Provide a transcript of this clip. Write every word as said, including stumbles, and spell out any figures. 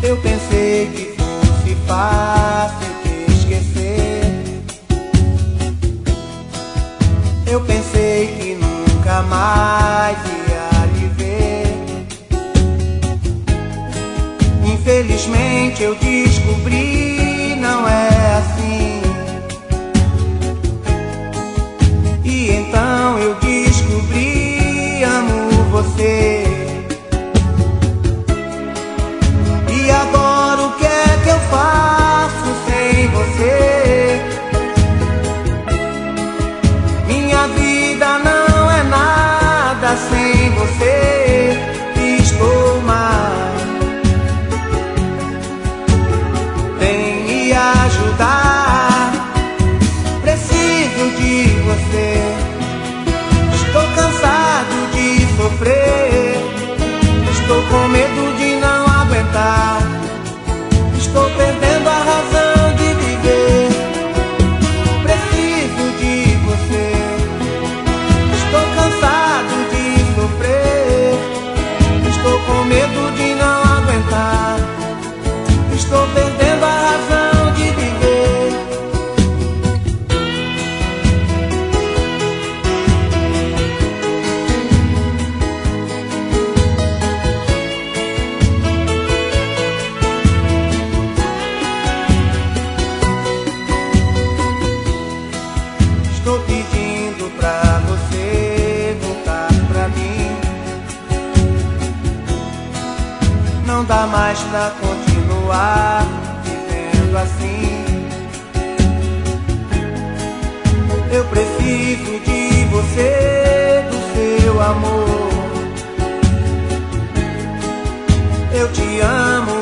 Eu pensei que fosse fácil te esquecer. Eu pensei que nunca mais ia lhe ver. Infelizmente eu descobri, não é assim. E então eu descobri, amo você. E agora o que é que eu faço sem você? Minha vida não é nada sem você. Estou mal, vem me ajudar. Preciso de você. Estou cansado de sofrer. Estou com medo de não aguentar. Estou perdendo a razão de viver. Preciso de você. Estou cansado de sofrer. Estou com medo de não aguentar. Estou perdendo a razão de viver. Estou pedindo pra você voltar pra mim. Não dá mais pra continuar vivendo assim. Eu preciso de você, do seu amor. Eu te amo.